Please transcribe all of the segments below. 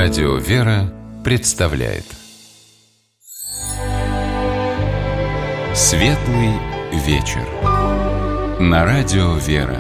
Радио «Вера» представляет Светлый вечер на Радио «Вера».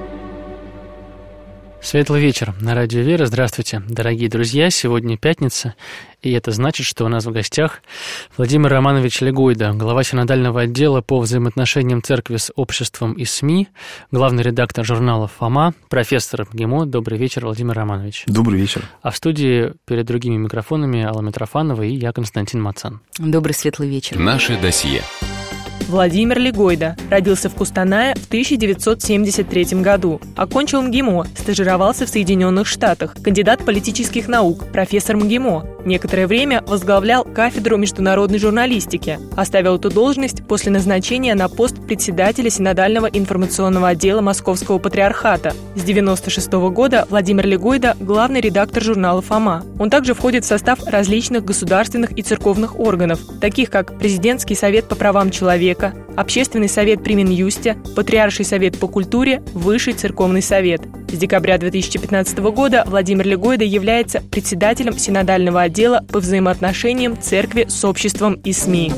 Светлый вечер на Радио «Вера». Здравствуйте, дорогие друзья. Сегодня пятница, и это значит, что у нас в гостях Владимир Романович Легойда, глава синодального отдела по взаимоотношениям церкви с обществом и СМИ, главный редактор журнала «Фома», профессор МГИМО. Добрый вечер, Владимир Романович. Добрый вечер. А в студии перед другими микрофонами Алла Митрофанова и я, Константин Мацан. Добрый светлый вечер. Наше досье. Владимир Легойда родился в Кустанае в 1973 году. Окончил МГИМО, стажировался в Соединенных Штатах, кандидат политических наук, профессор МГИМО. Некоторое время возглавлял кафедру международной журналистики. Оставил эту должность после назначения на пост председателя синодального информационного отдела Московского патриархата. С 1996 года Владимир Легойда – главный редактор журнала «Фома». Он также входит в состав различных государственных и церковных органов, таких как Президентский совет по правам человека, Общественный совет при Минюсте, Патриарший совет по культуре, Высший церковный совет. С декабря 2015 года Владимир Легойда является председателем синодального отдела по взаимоотношениям церкви с обществом и СМИ.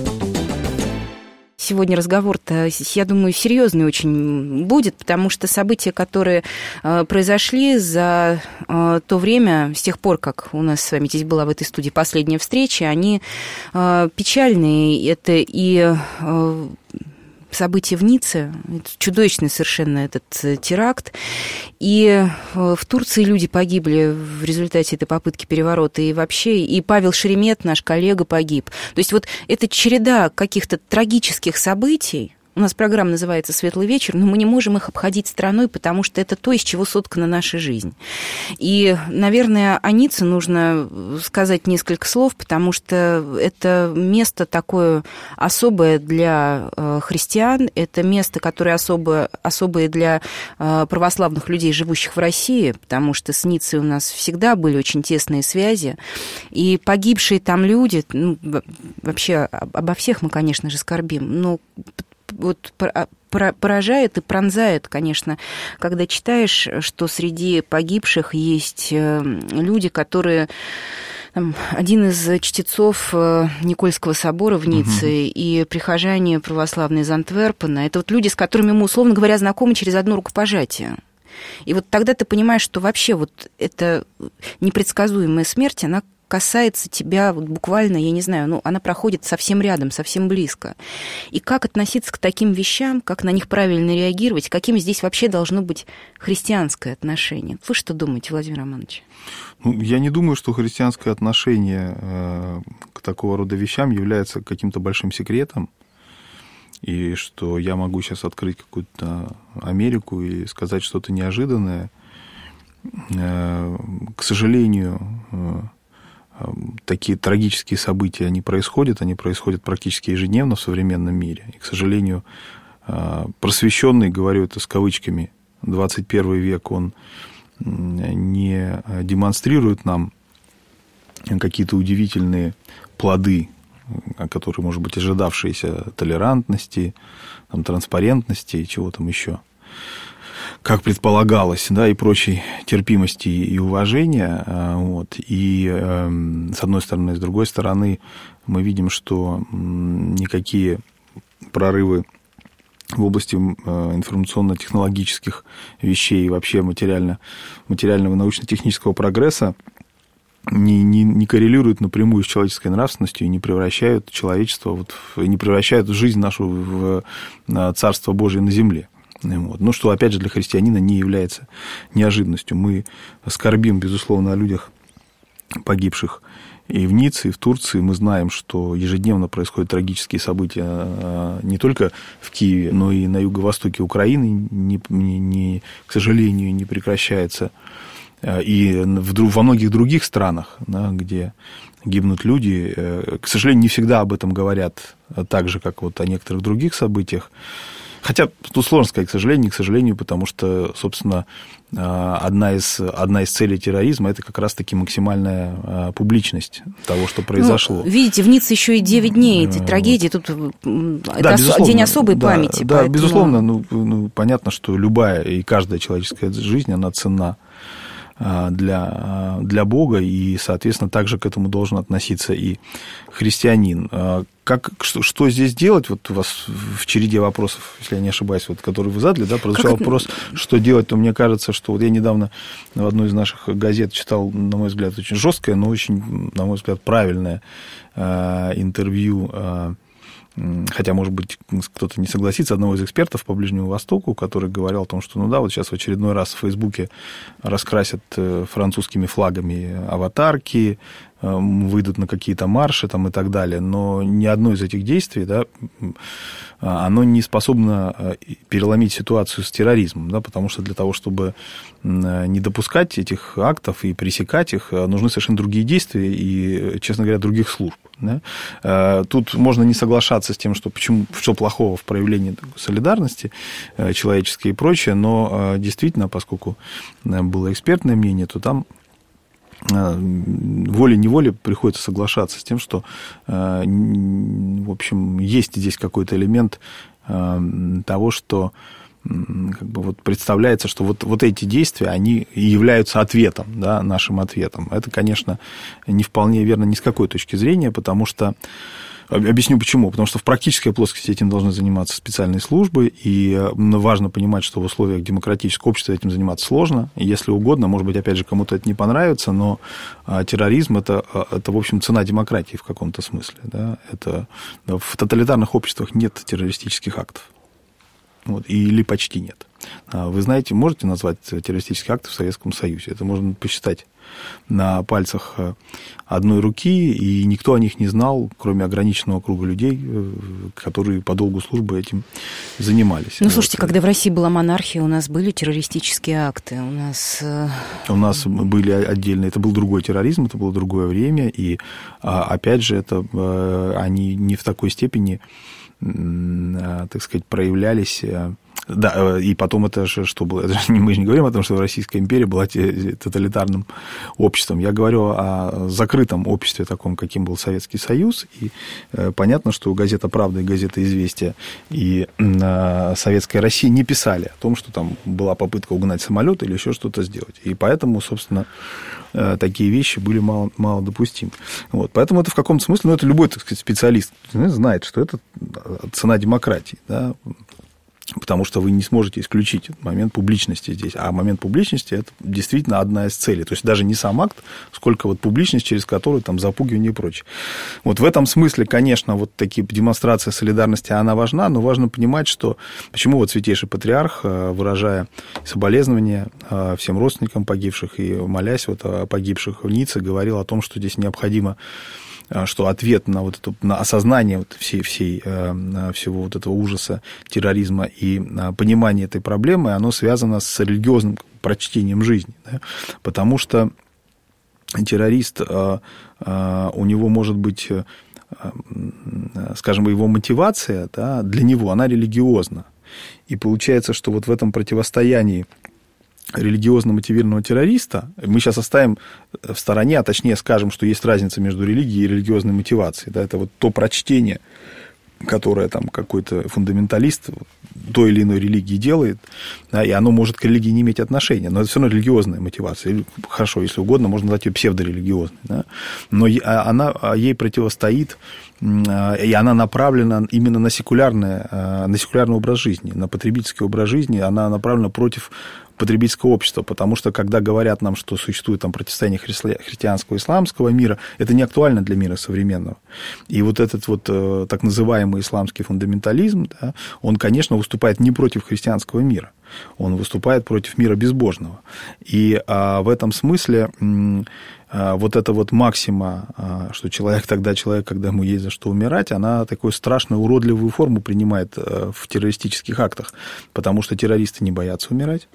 Сегодня разговор-то, я думаю, серьезный очень будет, потому что события, которые произошли за то время, с тех пор, как у нас с вами здесь была в этой студии последняя встреча, они печальные. Это и события в Ницце, чудовищный совершенно этот теракт. И в Турции люди погибли в результате этой попытки переворота. И вообще, и Павел Шеремет, наш коллега, погиб. То есть вот эта череда каких-то трагических событий, у нас программа называется «Светлый вечер», но мы не можем их обходить стороной, потому что это то, из чего соткана наша жизнь. И, наверное, о Ницце нужно сказать несколько слов, потому что это место такое особое для христиан, это место, которое особое для православных людей, живущих в России, потому что с Ниццей у нас всегда были очень тесные связи. И погибшие там люди, вообще обо всех мы, конечно же, скорбим, но вот поражает и пронзает, конечно, когда читаешь, что среди погибших есть люди, которые... Один из чтецов Никольского собора в Ницце и прихожане православные из Антверпена. Это вот люди, с которыми мы, условно говоря, знакомы через одно рукопожатие. И вот тогда ты понимаешь, что вообще вот эта непредсказуемая смерть, она касается тебя вот буквально, я не знаю, она проходит совсем рядом, совсем близко. И как относиться к таким вещам, как на них правильно реагировать, каким здесь вообще должно быть христианское отношение? Вы что думаете, Владимир Романович? Я не думаю, что христианское отношение к такого рода вещам является каким-то большим секретом, и что я могу сейчас открыть какую-то Америку и сказать что-то неожиданное. К сожалению, такие трагические события, они происходят практически ежедневно в современном мире. И, к сожалению, просвещенный, говорю это с кавычками, 21 век, он не демонстрирует нам какие-то удивительные плоды, которые, может быть, ожидавшиеся толерантности, транспарентности и чего там еще, как предполагалось, да, и прочей терпимости и уважения. Вот. И с одной стороны, с другой стороны, мы видим, что никакие прорывы в области информационно-технологических вещей и вообще материального и научно-технического прогресса не коррелируют напрямую с человеческой нравственностью и не превращают человечество, не превращают жизнь нашу в Царство Божие на земле. Вот. Ну, что, опять же, для христианина не является неожиданностью. Мы скорбим, безусловно, о людях, погибших и в Ницце, и в Турции. Мы знаем, что ежедневно происходят трагические события не только в Киеве, но и на юго-востоке Украины, к сожалению, не прекращается. И во многих других странах, да, где гибнут люди, к сожалению, не всегда об этом говорят так же, как вот о некоторых других событиях. Хотя тут сложно сказать, к сожалению, потому что, собственно, одна из целей терроризма – это как раз-таки максимальная публичность того, что произошло. Видите, в Ницце еще и 9 дней этой трагедии, тут это день особой памяти. Да, поэтому... безусловно, понятно, что любая и каждая человеческая жизнь, она ценна. для Бога, и, соответственно, также к этому должен относиться и христианин. Что здесь делать? Вот у вас в череде вопросов, если я не ошибаюсь, вот, которые вы задали, да, прозвучал вопрос, что делать, то мне кажется, что вот я недавно в одной из наших газет читал, на мой взгляд, очень жесткое, но очень, на мой взгляд, правильное интервью, хотя, может быть, кто-то не согласится, одного из экспертов по Ближнему Востоку, который говорил о том, что, ну да, вот сейчас в очередной раз в Фейсбуке раскрасят французскими флагами аватарки, выйдут на какие-то марши там, и так далее, но ни одно из этих действий, да, оно не способно переломить ситуацию с терроризмом, да, потому что для того, чтобы не допускать этих актов и пресекать их, нужны совершенно другие действия и, честно говоря, других служб. Да. Тут можно не соглашаться с тем, что плохого в проявлении солидарности человеческой и прочее, но действительно, поскольку было экспертное мнение, то там волей-неволей приходится соглашаться с тем, что, в общем, есть здесь какой-то элемент того, что как бы вот представляется, что вот эти действия, они являются ответом, да, нашим ответом. Это, конечно, не вполне верно ни с какой точки зрения, потому что объясню почему. Потому что в практической плоскости этим должны заниматься специальные службы, и важно понимать, что в условиях демократического общества этим заниматься сложно. И если угодно, может быть, опять же, кому-то это не понравится, но терроризм – это, в общем, цена демократии в каком-то смысле. Да? В тоталитарных обществах нет террористических актов. Вот, или почти нет. Вы знаете, можете назвать террористические акты в Советском Союзе? Это можно посчитать на пальцах одной руки, и никто о них не знал, кроме ограниченного круга людей, которые по долгу службы этим занимались. Ну, слушайте, когда в России была монархия, у нас были террористические акты, у нас были отдельные, это был другой терроризм, это было другое время, и, опять же, они не в такой степени, так сказать, проявлялись. Да, и потом это же что было? Мы же не говорим о том, что Российская империя была тоталитарным обществом. Я говорю о закрытом обществе, таком, каким был Советский Союз. И понятно, что газета «Правда» и газета «Известия» и Советская Россия не писали о том, что там была попытка угнать самолет или еще что-то сделать. И поэтому, собственно, такие вещи были мало допустимы. Вот. Поэтому это в каком-то смысле, это любой, так сказать, специалист знает, что это цена демократии, да? Потому что вы не сможете исключить момент публичности здесь. А момент публичности – это действительно одна из целей. То есть даже не сам акт, сколько вот публичность, через которую там запугивание и прочее. Вот в этом смысле, конечно, вот такие демонстрации солидарности, она важна, но важно понимать, что почему вот Святейший Патриарх, выражая соболезнования всем родственникам погибших и молясь вот о погибших в Ницце, говорил о том, что здесь необходимо, что ответ на вот это, на осознание вот всего вот этого ужаса терроризма и понимание этой проблемы, оно связано с религиозным прочтением жизни. Да? Потому что террорист, у него может быть, скажем, его мотивация, да, для него, она религиозна. И получается, что вот в этом противостоянии религиозно мотивированного террориста, мы сейчас оставим в стороне, а точнее скажем, что есть разница между религией и религиозной мотивацией. Да, это вот то прочтение, которое там какой-то фундаменталист той или иной религии делает, да, и оно может к религии не иметь отношения, но это все равно религиозная мотивация. Или, хорошо, если угодно, можно назвать ее псевдорелигиозной. Да, но ей противостоит, и она направлена именно на секулярный образ жизни, на потребительский образ жизни, она направлена против потребительского общества, потому что, когда говорят нам, что существует там противостояние христианского и исламского мира, это не актуально для мира современного. И вот этот вот так называемый исламский фундаментализм, да, он, конечно, выступает не против христианского мира, он выступает против мира безбожного. И в этом смысле вот эта вот максима, что человек, когда ему есть за что умирать, она такую страшную, уродливую форму принимает в террористических актах, потому что террористы не боятся умирать.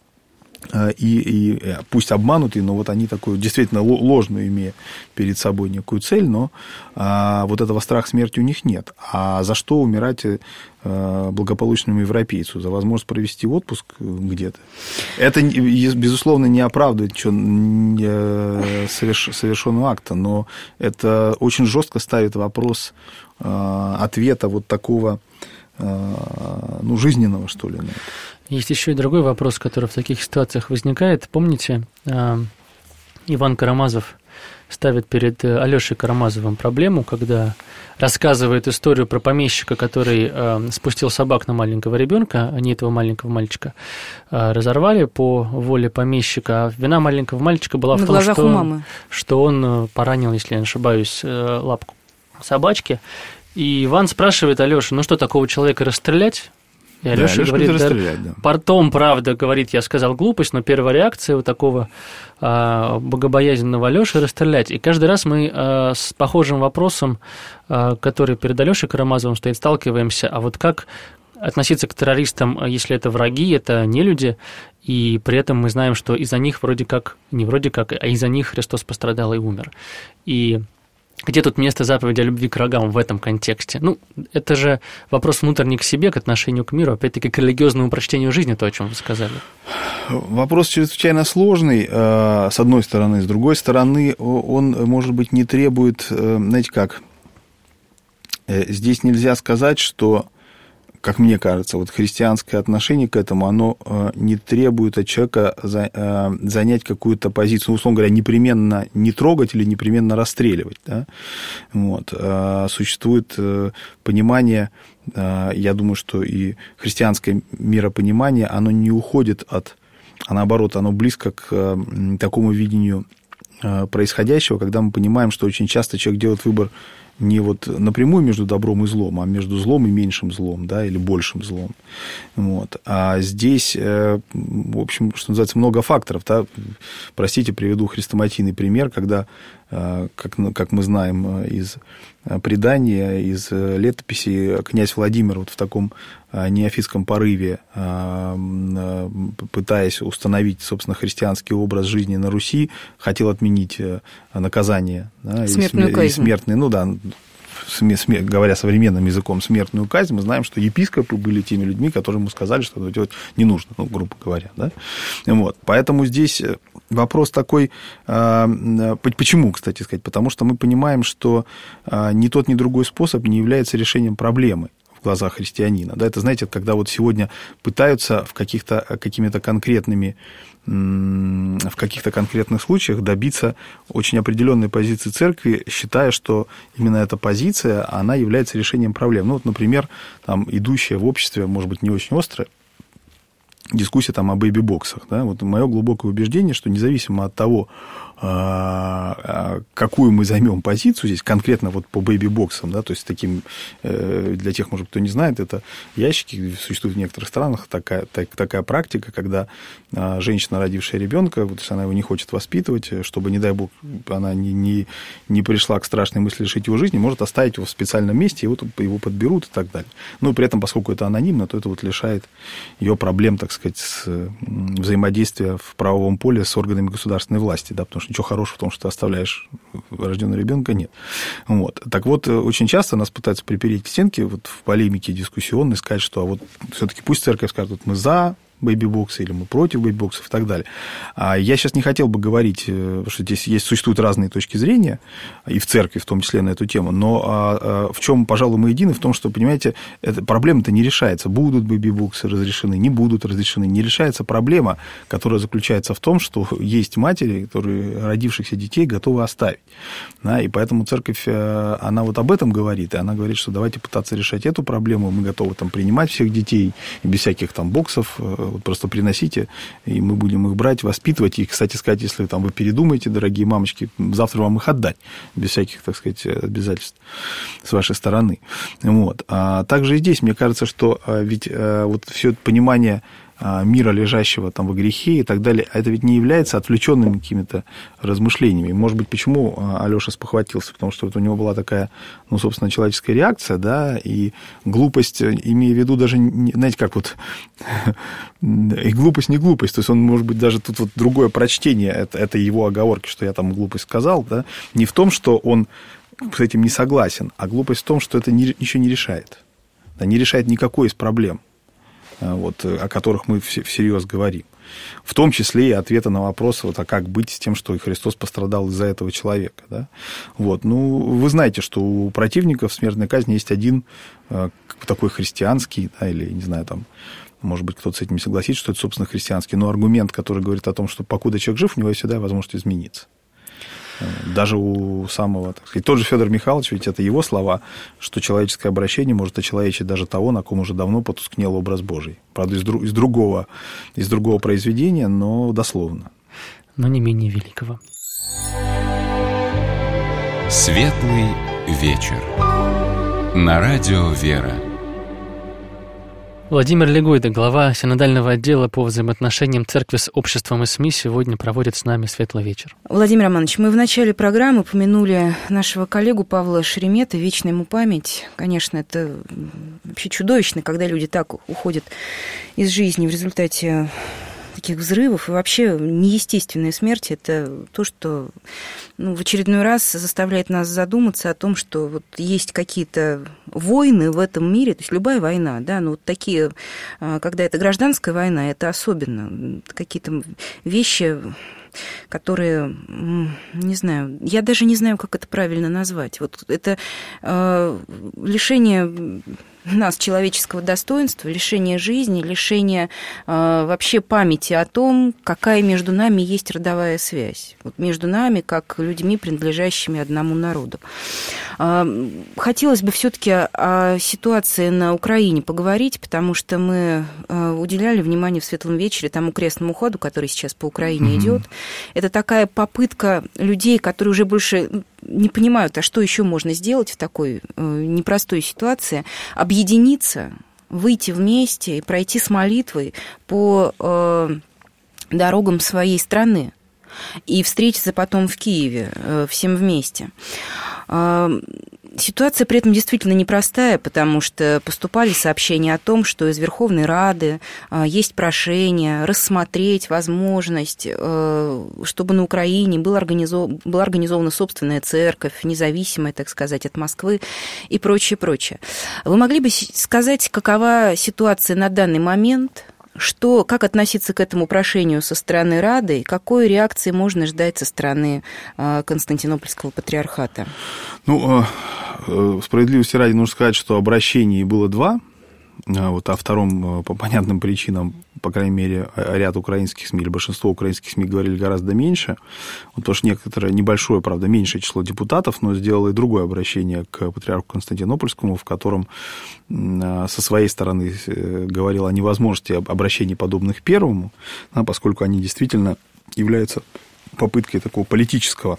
И пусть обманутые, но вот они такую действительно ложную, имея перед собой некую цель, но вот этого страха смерти у них нет. А за что умирать благополучному европейцу? За возможность провести отпуск где-то? Это, безусловно, не оправдывает совершенного акта, но это очень жестко ставит вопрос ответа вот такого жизненного, что ли. Есть еще и другой вопрос, который в таких ситуациях возникает. Помните, Иван Карамазов ставит перед Алешей Карамазовым проблему, когда рассказывает историю про помещика, который спустил собак на маленького ребенка, они этого маленького мальчика разорвали по воле помещика. А вина маленького мальчика была в том, что он поранил, если я не ошибаюсь, лапку собачки. И Иван спрашивает Алешу, ну что, такого человека расстрелять? И Алеша говорит, да. Потом, правда, говорит, я сказал глупость, но первая реакция у такого богобоязненного Алеши расстрелять. И каждый раз мы с похожим вопросом, который перед Алешей Карамазовым стоит, сталкиваемся. А вот как относиться к террористам, если это враги, это не люди, и при этом мы знаем, что из-за них а из-за них Христос пострадал и умер. И где тут место заповеди о любви к врагам в этом контексте? Это же вопрос внутренний к себе, к отношению к миру, опять-таки к религиозному прочтению жизни, то, о чем вы сказали. Вопрос чрезвычайно сложный, с одной стороны. С другой стороны, он, может быть, не требует, знаете как, здесь нельзя сказать, что, как мне кажется, вот христианское отношение к этому, оно не требует от человека занять какую-то позицию, условно говоря, непременно не трогать или непременно расстреливать. Да? Вот. Существует понимание, я думаю, что и христианское миропонимание, оно не уходит а наоборот, оно близко к такому видению происходящего, когда мы понимаем, что очень часто человек делает выбор не вот напрямую между добром и злом, а между злом и меньшим злом, да, или большим злом. Вот. А здесь, в общем, что называется, много факторов. Да? Простите, приведу хрестоматийный пример, когда, как мы знаем из предания, из летописи, князь Владимир вот в таком неофитском порыве, пытаясь установить, собственно, христианский образ жизни на Руси, хотел отменить наказание. Да, смертную казнь. Смертные, говоря современным языком, смертную казнь. Мы знаем, что епископы были теми людьми, которые ему сказали, что этого делать не нужно, грубо говоря. Да? Вот. Поэтому здесь вопрос такой, почему, кстати сказать, потому что мы понимаем, что ни тот, ни другой способ не является решением проблемы в глазах христианина. Да? Это, знаете, когда вот сегодня пытаются в какими-то конкретных случаях добиться очень определенной позиции церкви, считая, что именно эта позиция, она является решением проблем. Например, там, идущая в обществе, может быть, не очень острая, дискуссия там о бэйби-боксах. Да? Вот мое глубокое убеждение, что независимо от того, какую мы займем позицию здесь, конкретно вот по бэйби-боксам, да, то есть таким, для тех, может, кто не знает, это ящики, существует в некоторых странах такая практика, когда женщина, родившая ребенка, вот если она его не хочет воспитывать, чтобы, не дай бог, она не пришла к страшной мысли лишить его жизни, может оставить его в специальном месте, его подберут и так далее. Но при этом, поскольку это анонимно, то это вот лишает ее проблем, так сказать, взаимодействия в правовом поле с органами государственной власти, да, потому что ничего хорошего в том, что ты оставляешь рожденного ребенка, нет. Вот. Так вот, очень часто нас пытаются припереть к стенке вот в полемике дискуссионной, сказать, что все-таки пусть церковь скажет, вот мы за бэйби-боксы, или мы против бэйби-боксов и так далее. Я сейчас не хотел бы говорить, что здесь существуют разные точки зрения, и в церкви в том числе на эту тему, но в чем, пожалуй, мы едины, в том, что, понимаете, проблема-то не решается. Будут бэйби-боксы разрешены, не будут разрешены. Не решается проблема, которая заключается в том, что есть матери, которые родившихся детей готовы оставить. Да, и поэтому церковь, она вот об этом говорит, и она говорит, что давайте пытаться решать эту проблему, мы готовы там принимать всех детей, без всяких там боксов, вот просто приносите, и мы будем их брать, воспитывать. И, кстати сказать, если там вы передумаете, дорогие мамочки, завтра вам их отдать, без всяких, так сказать, обязательств с вашей стороны. Вот. А также и здесь, мне кажется, что ведь вот все это понимание мира, лежащего там во грехе и так далее, это ведь не является отвлеченными какими-то размышлениями. Может быть, почему Алеша спохватился? Потому что вот у него была такая, собственно, человеческая реакция, да, и глупость, имея в виду даже, знаете, как вот, и глупость не глупость, то есть он, может быть, даже тут вот другое прочтение это его оговорки, что я там глупость сказал, да, не в том, что он с этим не согласен, а глупость в том, что это ничего не решает, да, не решает никакой из проблем. вот, о которых мы всерьез говорим. В том числе и ответы на вопросы, вот, а как быть с тем, что и Христос пострадал из-за этого человека. Да? Вот, ну, вы знаете, что у противников смертной казни есть один такой христианский, да, или, не знаю, там, может быть, кто-то с этим не согласится, что это, собственно, христианский, но аргумент, который говорит о том, что покуда человек жив, у него всегда возможность измениться. Даже у самого, так сказать, тот же Федор Михайлович, ведь это его слова, что человеческое обращение может очеловечить даже того, на ком уже давно потускнел образ Божий. Правда, из другого произведения, но дословно. Но не менее великого. Светлый вечер. На радио «Вера». Владимир Легойда, глава синодального отдела по взаимоотношениям церкви с обществом и СМИ, сегодня проводит с нами светлый вечер. Владимир Романович, мы в начале программы упомянули нашего коллегу Павла Шеремета, вечная ему память. Конечно, это вообще чудовищно, когда люди так уходят из жизни в результате таких взрывов. И вообще неестественная смерть – это то, что в очередной раз заставляет нас задуматься о том, что вот есть какие-то войны в этом мире, то есть любая война, да, но вот такие, когда это гражданская война, это особенно какие-то вещи, которые, не знаю, я даже не знаю, как это правильно назвать. Вот это лишение нас человеческого достоинства, лишение жизни, лишение вообще памяти о том, какая между нами есть родовая связь. Вот между нами, как людьми, принадлежащими одному народу. Хотелось бы все-таки о ситуации на Украине поговорить, потому что мы уделяли внимание в светлом вечере тому крестному ходу, который сейчас по Украине идет. Это такая попытка людей, которые уже больше не понимают, а что еще можно сделать в такой непростой ситуации, объединиться, выйти вместе и пройти с молитвой по дорогам своей страны и встретиться потом в Киеве всем вместе. Ситуация при этом действительно непростая, потому что поступали сообщения о том, что из Верховной Рады есть прошение рассмотреть возможность, чтобы на Украине была организована собственная церковь, независимая, так сказать, от Москвы и прочее, прочее. Вы могли бы сказать, какова ситуация на данный момент? Как относиться к этому прошению со стороны Рады, и какой реакции можно ждать со стороны Константинопольского патриархата? Ну, справедливости ради нужно сказать, что обращений было два. Вот о втором, по понятным причинам, по крайней мере, ряд украинских СМИ или большинство украинских СМИ говорили гораздо меньше. Вот, потому что некоторое небольшое, правда, меньшее число депутатов, но сделало и другое обращение к патриарху Константинопольскому, в котором со своей стороны говорил о невозможности обращений, подобных первому, поскольку они действительно являются попыткой такого политической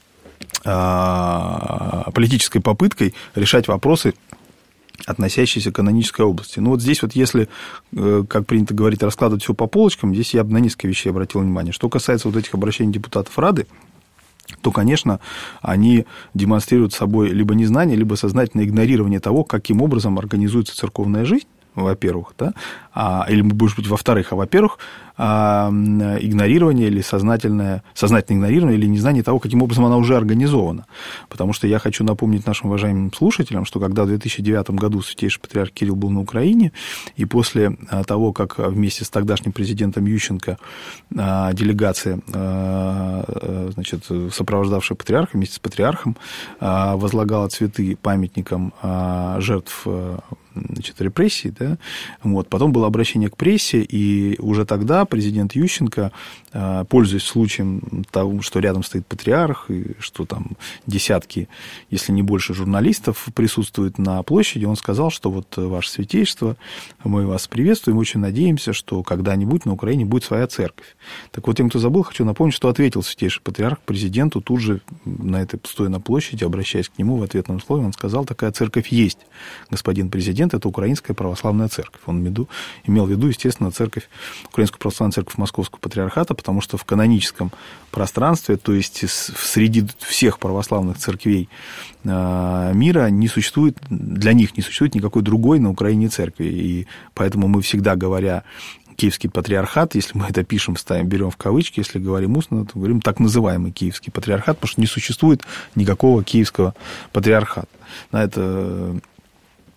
попыткой решать вопросы, относящиеся к канонической области. Ну, вот здесь вот если, как принято говорить, раскладывать все по полочкам, здесь я бы на несколько вещей обратил внимание. Что касается вот этих обращений депутатов Рады, то, конечно, они демонстрируют собой либо незнание, либо сознательное игнорирование того, каким образом организуется церковная жизнь, во-первых, да, или, может быть, во-вторых, во-первых, игнорирование или сознательное игнорирование или незнание того, каким образом она уже организована. Потому что я хочу напомнить нашим уважаемым слушателям, что когда в 2009 году святейший патриарх Кирилл был на Украине, и после того, как вместе с тогдашним президентом Ющенко делегация, значит, сопровождавшая патриарха вместе с патриархом, возлагала цветы памятникам жертв, значит, репрессий, да, вот. Потом было обращение к прессе, и уже тогда президент Ющенко, пользуясь случаем того, что рядом стоит патриарх, и что там десятки, если не больше, журналистов присутствуют на площади, он сказал, что вот, ваше святейшество, мы вас приветствуем, очень надеемся, что когда-нибудь на Украине будет своя церковь. Так вот, тем, кто забыл, хочу напомнить, что ответил святейший патриарх президенту тут же, стоя на площади, обращаясь к нему в ответном слове, он сказал: такая церковь есть, господин президент, это Украинская православная церковь. Он имел в виду, естественно, Украинскую православную церковь Московского патриархата, потому что в каноническом пространстве, то есть среди всех православных церквей мира, для них не существует никакой другой на Украине церкви. И поэтому мы всегда, говоря Киевский патриархат, если мы это пишем, берем в кавычки, если говорим устно, то говорим так называемый Киевский патриархат, потому что не существует никакого Киевского патриархата. Это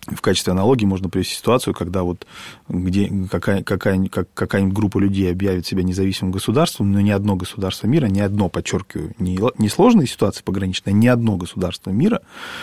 В качестве аналогии можно привести ситуацию, когда вот где какая-нибудь группа людей объявит себя независимым государством, но ни одно государство мира, ни одно, подчеркиваю, не сложные ситуации пограничные, ни одно государство мира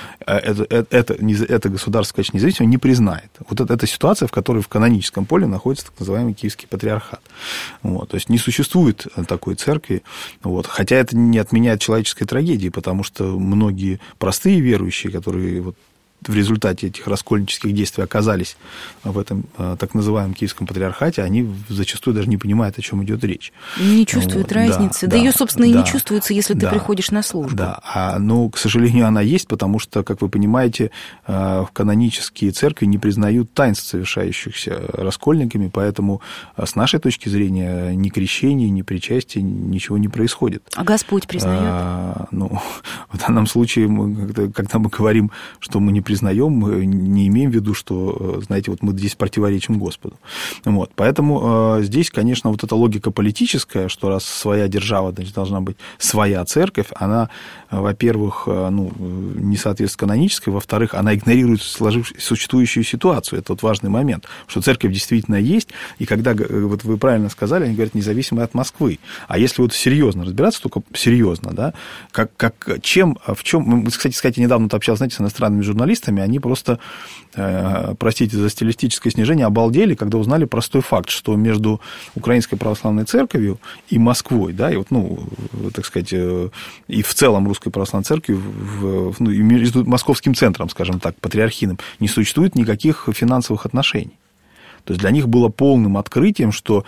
это государство в качестве независимого не признает. Вот это ситуация, в которой в каноническом поле находится так называемый Киевский патриархат. Вот, то есть не существует такой церкви, вот, хотя это не отменяет человеческой трагедии, потому что многие простые верующие, которые вот в результате этих раскольнических действий оказались в этом так называемом Киевском патриархате, они зачастую даже не понимают, о чем идет речь. Не чувствуют разницы. Да, ее, собственно, и не чувствуется, если ты приходишь на службу. Да, но, к сожалению, она есть, потому что, как вы понимаете, канонические церкви не признают таинств, совершающихся раскольниками, поэтому с нашей точки зрения ни крещения, ни причастия, ничего не происходит. А Господь признает? В данном случае, когда мы говорим, что мы не признаем, мы не имеем в виду, что, знаете, вот мы здесь противоречим Господу. Вот. Поэтому здесь, конечно, вот эта логика политическая, что раз своя держава, значит, должна быть своя церковь, она, во-первых, не соответствует канонической, во-вторых, она игнорирует существующую ситуацию. Это вот важный момент, что церковь действительно есть, и когда, вот вы правильно сказали, они говорят, независимая от Москвы. А если вот серьезно разбираться, только серьезно, да, в чем, мы, кстати, недавно общался, знаете, с иностранными журналистами, они просто, простите за стилистическое снижение, обалдели, когда узнали простой факт, что между Украинской православной церковью и Москвой, да, и вот, так сказать, и в целом Русской православной церковью, и между московским центром, скажем так, патриархийным, не существует никаких финансовых отношений. То есть для них было полным открытием, что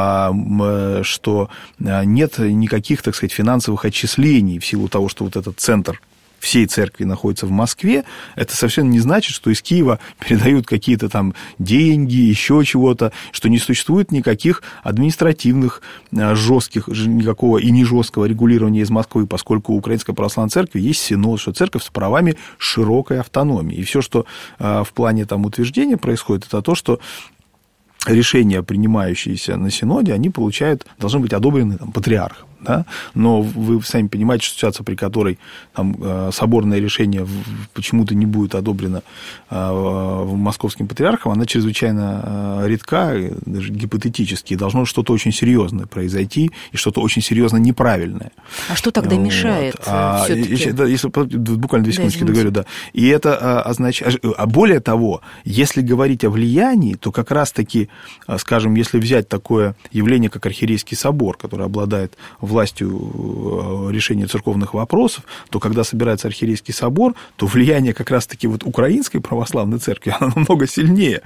нет никаких, так сказать, финансовых отчислений в силу того, что вот этот центр всей церкви находится в Москве, это совершенно не значит, что из Киева передают какие-то там деньги, еще чего-то, что не существует никаких административных, жестких, никакого и не жесткого регулирования из Москвы, поскольку у Украинской православной церкви есть синод, что церковь с правами широкой автономии. И все, что в плане там утверждения происходит, это то, что решения, принимающиеся на синоде, они должны быть одобрены там, патриархом. Да? Но вы сами понимаете, что ситуация, при которой там, соборное решение почему-то не будет одобрено московским патриархом, она чрезвычайно редка, даже гипотетически, и должно что-то очень серьезное произойти, и что-то очень серьезно неправильное. А что тогда мешает все-таки? Если буквально 2 секундочки договорю, да. И это означает... А более того, если говорить о влиянии, то как раз-таки, скажем, если взять такое явление, как Архиерейский собор, который обладает властью решения церковных вопросов, то когда собирается Архиерейский собор, то влияние как раз-таки вот Украинской православной церкви, оно намного сильнее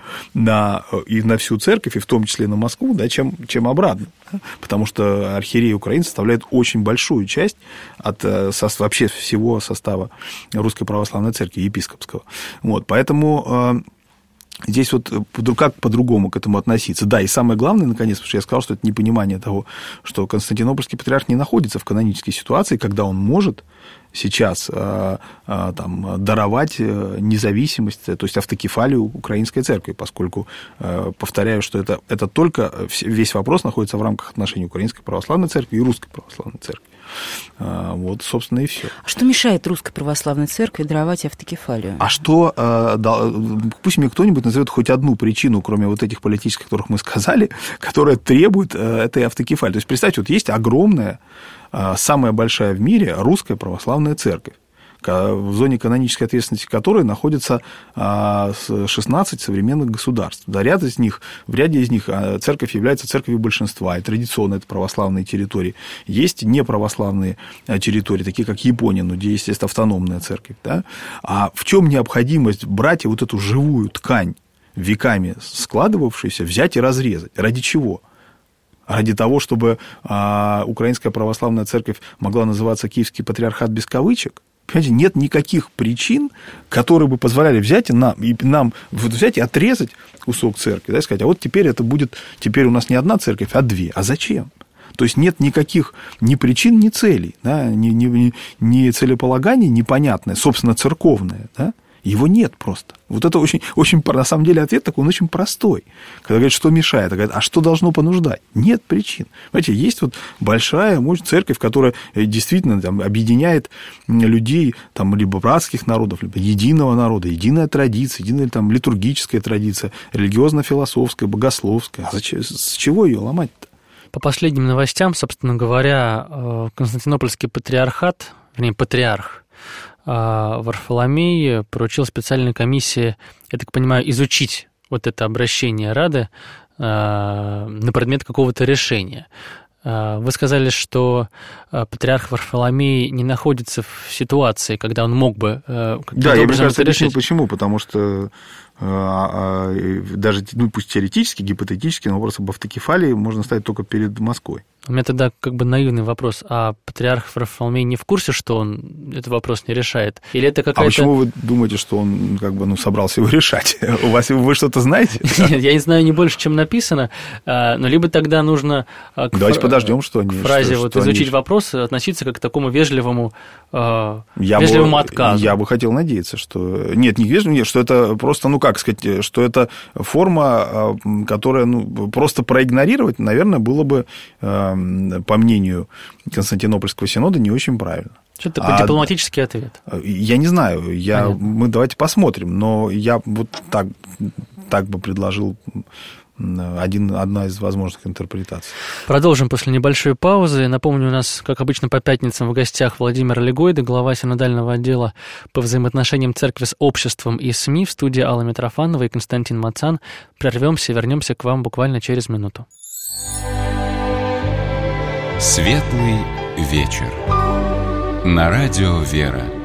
и на всю церковь, и в том числе на Москву, да, чем обратно. Потому что архиереи Украины составляют очень большую часть от вообще всего состава Русской православной церкви, епископского. Вот, поэтому... Здесь вот как по-другому к этому относиться? Да, и самое главное, наконец, потому что я сказал, что это непонимание того, что Константинопольский патриарх не находится в канонической ситуации, когда он может сейчас там, даровать независимость, то есть автокефалию Украинской церкви, поскольку, повторяю, что это только весь вопрос находится в рамках отношений Украинской православной церкви и Русской православной церкви. Вот, собственно, и все. А что мешает Русской православной церкви даровать автокефалию? А что, пусть мне кто-нибудь назовет хоть одну причину, кроме вот этих политических, которых мы сказали, которая требует этой автокефалии. То есть, представьте, вот есть огромная, самая большая в мире Русская православная церковь, в зоне канонической ответственности которой находится 16 современных государств. Да, в ряде из них церковь является церковью большинства, и традиционно это православные территории. Есть неправославные территории, такие как Япония, но где есть автономная церковь. Да? А в чем необходимость брать вот эту живую ткань, веками складывавшуюся, взять и разрезать? Ради чего? Ради того, чтобы Украинская православная церковь могла называться Киевский патриархат без кавычек? Понимаете, нет никаких причин, которые бы позволяли взять и отрезать кусок церкви, да, и сказать, а вот теперь у нас не одна церковь, а 2. А зачем? То есть нет никаких ни причин, ни целей, да, ни целеполагания непонятное, собственно, церковное, да, Его нет просто. Вот это очень, на самом деле, ответ такой, он очень простой. Когда говорят, что мешает, говорят, а что должно понуждать? Нет причин. Понимаете, есть вот большая мощная церковь, которая действительно там объединяет людей там, либо братских народов, либо единого народа, единая традиция, единая там, литургическая традиция, религиозно-философская, богословская. А с чего ее ломать-то? По последним новостям, собственно говоря, Константинопольский патриарх Варфоломей поручил специальной комиссии, я так понимаю, изучить вот это обращение Рады на предмет какого-то решения. Вы сказали, что патриарх Варфоломей не находится в ситуации, когда он мог бы каким-то образом это решить. Почему? Потому что даже, пусть теоретически, гипотетически, но вопрос об автокефалии можно ставить только перед Москвой. У меня тогда как бы наивный вопрос. А патриарх Варфоломей не в курсе, что он этот вопрос не решает? Или это какая-то... А почему вы думаете, что он как бы, собрался его решать? Вы что-то знаете? Нет, я не знаю не больше, чем написано, но либо тогда нужно Давайте подождем, что они... К фразе изучить вопрос относиться как к такому вежливому отказу. Я бы хотел надеяться, что... Нет, не вежливо, что это просто, что это форма, которая, просто проигнорировать, наверное, было бы, по мнению Константинопольского синода, не очень правильно. Что-то такой дипломатический ответ. Я не знаю, мы давайте посмотрим, но я вот так бы предложил одна из возможных интерпретаций. Продолжим после небольшой паузы. Напомню, у нас, как обычно, по пятницам в гостях Владимир Легойда, глава синодального отдела по взаимоотношениям церкви с обществом и СМИ, в студии Алла Митрофанова и Константин Мацан. Прервемся и вернемся к вам буквально через минуту. Светлый вечер. На радио «Вера».